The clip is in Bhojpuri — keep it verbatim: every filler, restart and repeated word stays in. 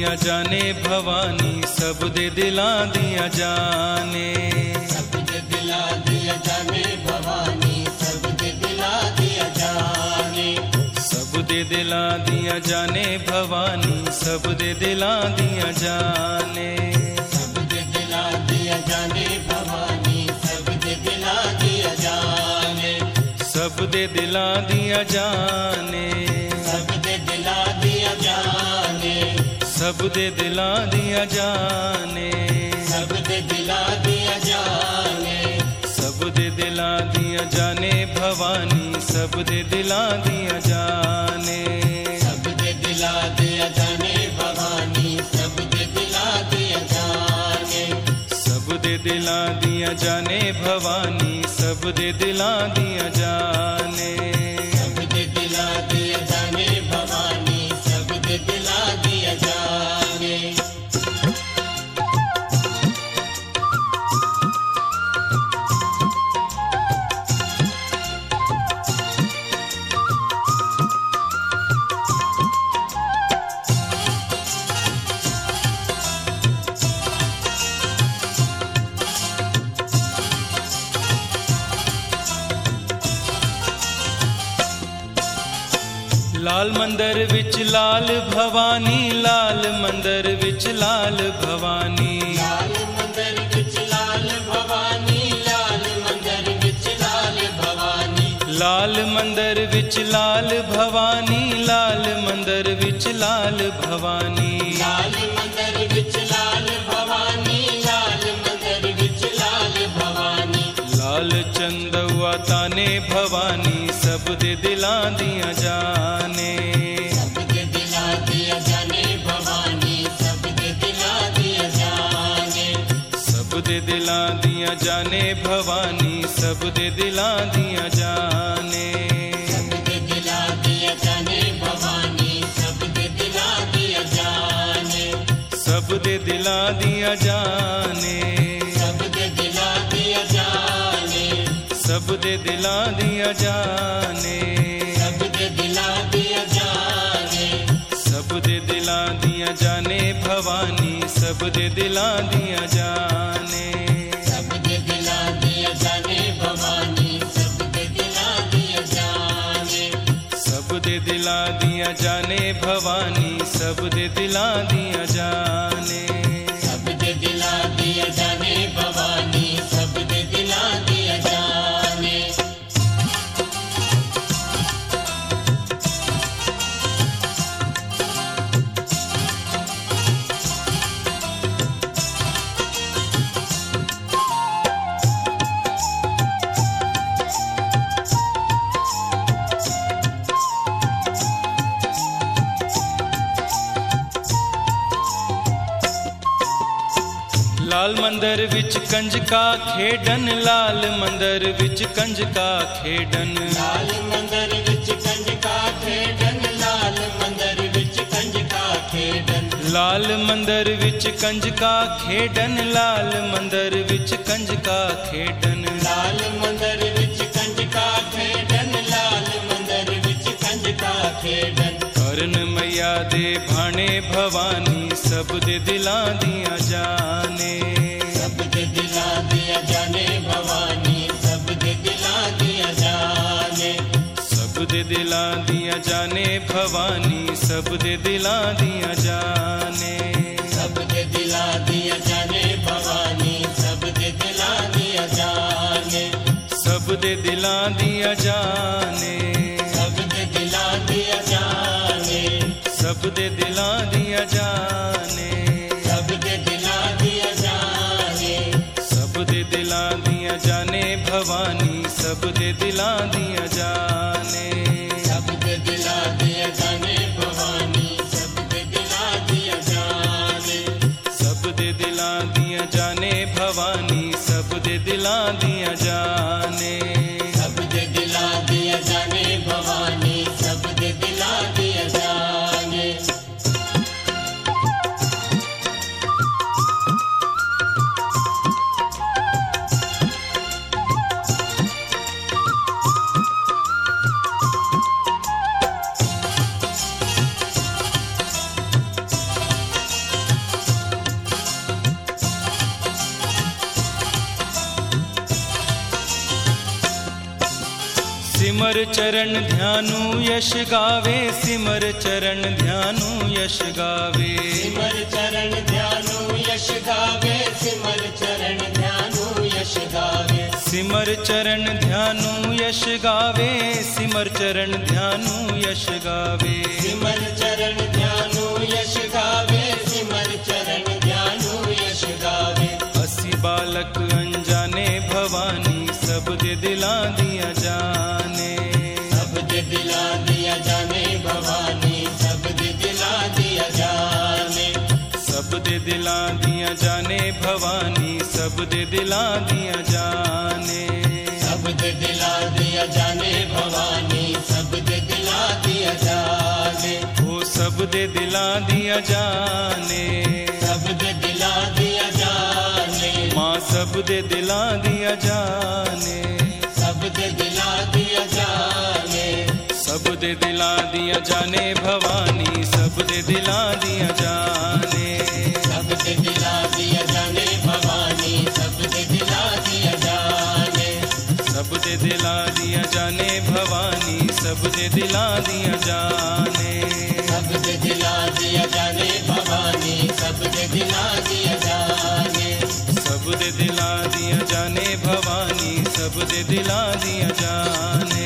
दिया जाने भवानी, सब दे दिला दिया जाने। सब दे दिला दिया जाने भवानी, सब दे दिला दिया जाने। सब दे दिला दिया जाने भवानी, सब दे दिला दिया जाने। सब दे दिला दिया जाने भवानी, सब दे दिला दिया जाने। सब दे दिला दिया जाने। सब दे दिला दिया जाने। सब दे दिला दिया जाने। सब दे दिला दिया जाने। सब दे दिला दिया जाने भवानी, सब दे दिला दिया जाने। सब दे दिला दिया जाने भवानी, सब दे दिला दिया जाने। सब दे दिला दिया जाने भवानी, सब दे दिला दिया जाने। सब दे दिला दिया जाने भवानी, सब दे दिला दिया जाने। लाल मंदिर विच लाल भवानी, लाल मंदिर विच लाल भवानी। लाल मंदिर विच लाल भवानी, लाल मंदिर विच लाल भवानी। लाल मंदिर विच लाल भवानी, लाल मंदिर विच लाल भवानी। लाल मंदिर विच लाल भवानी, लाल मंदिर विच लाल भवानी। लाल चंदुआ ताने भवानी, सब दे दिला दिया जाने। सब दे दिला दिया जाने भवानी, सब दे दिला दिया जाने। सब दे दिला दिया जाने भवानी, सब दे दिला दिया जाने। सब दे दिला दिया जाने भवानी, सब दे दिला दिया जाने। सब दे दिला दिया जाने। सब दे दिला दिया जाने। सब दे दिला दिया जाने। सब दे दिला दिया जाने। सब दे दिला दिया जाने भवानी, सब दे दिला दिया जाने। सब दे दिला दिया जाने भवानी, सब दे दिला दिया जाने। सब दे दिला दिया जाने भवानी, सब दे दिला दिया जाने। सब दे दिला दिया जाने भवानी, सब दे दिला दिया जाने। लाल मंदिर विच कंजका खेडन, लाल मंदिर विच कंजका खेडन। लाल मंदिर विच कंजका खेडन, लाल मंदिर विच कंजका खेडन। लाल मंदिर विच कंजका खेडन, लाल मंदिर विच कंजका खेडन। लाल मंदिर विच कंजका खेडन, लाल मंदिर विच कंजका खेडन। करन मैया दे भाणे भवानी, सब दे दिला दिया जाने। सब दे दिला दिया जाने भवानी, सब दे दिला दिया जाने। सब दे दिला दिया जाने भवानी, सब दे दिला दिया जाने। सब दे दिला दिया जाने भवानी, सब दे दिला दिया जाने। सब दे दिला दिया जाने। सब दे दिला दिया जाने। सब दे दिला दिया जाने। सब दे दिला दिया जाने। सब दे दिला दिया जाने भवानी, सब दे दिला दिया जाने। सब दे दिला दिया जाने भवानी, सब दे दिला दिया जाने। सब दे दिला दिया जाने भवानी, सब दे दिला दिया जाने। सब दे दिला दिया जाने भवानी, सब दे दिला दिया जाने। सिमर चरण ध्यानु यश गावे सिमर चरण ध्यानु यश गावे सिमर चरण ध्यानु यश गावे सिमर चरण ध्यानु यश गावे सिमर चरण ध्यानु यश गावे सिमर चरण ध्यानु यश गावे सिमर चरण ध्यानु यश गावे सिमर चरण ध्यानु यश गावे असी बालक अनजाने भवानी सब दे दिला दिया जाने सब दे दिला दिया जाने भवानी सब दे दिला दिया जाने सब दे दिला दिया जाने भवानी सब दे दिला दिया जाने सब दे दिला दिया जाने भवानी सब दे दिला दिया जाने वो सब दे दिला दिया जाने सब दे दिला दिया जाने माँ सब दे दिला दिया जाने सब दे दिला दिया जाने सब दे दिला दिया जाने भवानी सब दे दिला दिया जाने सब दे दिला दिया जाने भवानी सब दे दिला दिया जाने सब दे दिला दिया जाने भवानी सब दे दिला दिया जाने सब दे दिला दिया जाने भवानी सब दे दिला दिया जाने सब दे दिला दिया जाने भवानी सब दे दिला दिया जाने